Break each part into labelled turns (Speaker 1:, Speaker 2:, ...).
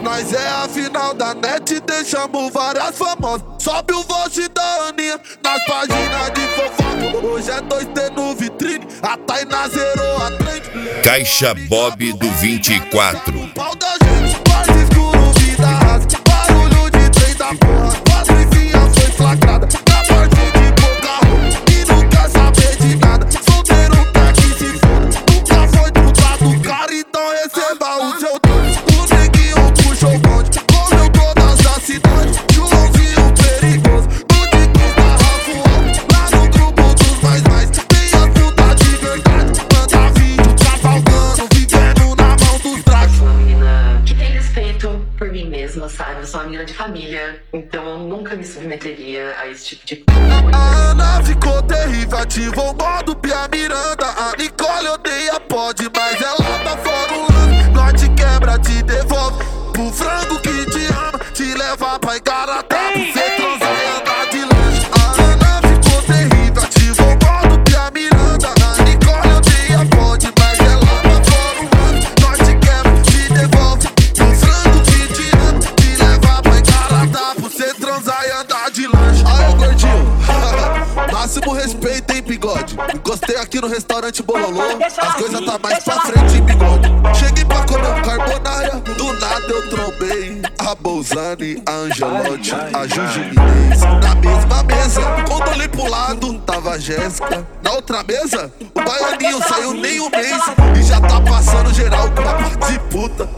Speaker 1: Nós é a final da net, deixamos várias famosas. Sobe o voz da Aninha nas páginas de fofoca. Hoje é 2T no vitrine, a Tainá zerou a trend.
Speaker 2: Caixa Bob do 24.
Speaker 1: O pau da gente, quarto escuro, vida rasa. Barulho de trem da porra, Patricinha foi flagrada na parte de pouca roupa e não quer saber de nada. Solteiro quer que se foda, nunca foi truta do cara, então receba o seu tanto. O neguinho puxou o bonde, comeu todas as cidades. Joãozinho perigoso, no de Rafa alto, lá no grupo dos mais. Tem as putas de verdade, manda vídeo cavalgando, vivendo na mão dos dragos.
Speaker 3: Uma menina que tem respeito por mim mesma, sabe? Eu sou uma menina de família, então eu nunca me submeteria a esse tipo de coisa.
Speaker 1: A Ana ficou terrível, ativou o modo Pia Miranda. A Nicole odeia pode, mas ela tá fora o lance. Nós te quebra, te devolve pro frango que te ama, te leva pra Igaratá, pra cê transar e andar de lanche. A Ana ficou terrível, ativou o modo Pia Miranda. A Nicole odeia pode, mas ela tá fora o lance. Nós te quebra, te devolve pro frango que te ama, te leva pra Igaratá, pra cê transar e andar de lanche. Aí, gordinho, máximo respeito, hein, bigode. Gostei aqui no restaurante Bololô, as coisas tá mais pra frente, hein, bigode. Cheguei pra comer um carbonara, do nada eu trombei a Bolzani, a Angelotti, a Juju Inês. Na mesma mesa, quando olhei pro lado, tava a Jéssica. Na outra mesa, o baianinho saiu nem um mês e já tá passando geral com uma parte de puta.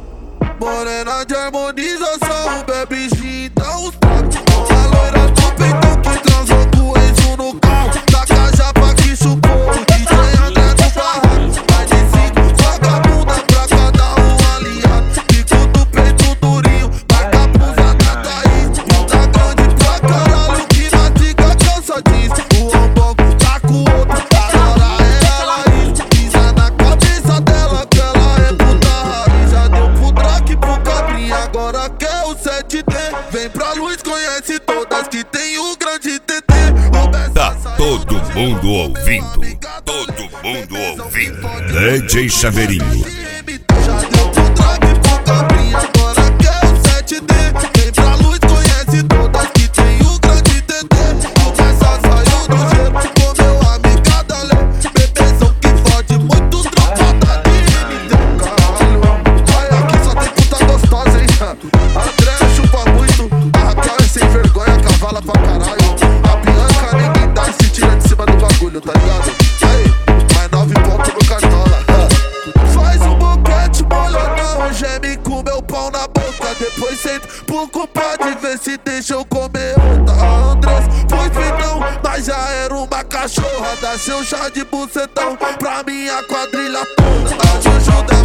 Speaker 1: Morena de harmonização, bebezinho, então os trapos. A loira do peitão que transou com o Enzo no carro, da Cajapa que chupou o DJ André do barraco. Mais de 5 vagabunda pra cada um aliado. Bico do peito durinho, marca pulsa da Thaís. Puta grande pra caralho que mastiga cansadinho. O Ambongo tá com outra, agora é ela isso. Pisa na cabeça dela que ela é puta raiz. Já deu pro Drake, pro Cabrinha, agora quer o 7D. Vem pra luz, conhece todas que tem o grande TT.
Speaker 2: Tá todo mundo ouvindo, todo mundo ouvindo. DJ Chaveirinho.
Speaker 1: Já deu pro Drake, pro Cabrinha, agora quer o 7D. Vem pra luz, conhece todas que tem o grande TT. Começa, saiu do gelo, comeu a micada lê. Bebezão que fode muito, tropada de MT. Caralho, vai aqui só tem puta gostosa, hein? André chupa muito, a Raquel é sem vergonha, cavala pra caralho. A Bianca ninguém dá e se tira de cima do bagulho, tá ligado? Aí, mais 9 pontos no cartola. Faz um boquete molhadão, geme com meu pau na boca. Depois senta pro compadre ver se deixa eu comer outra. A Andrés, pois bem não, mas já era uma cachorra. Dá seu chá de bucetão pra minha quadrilha toda. A Juju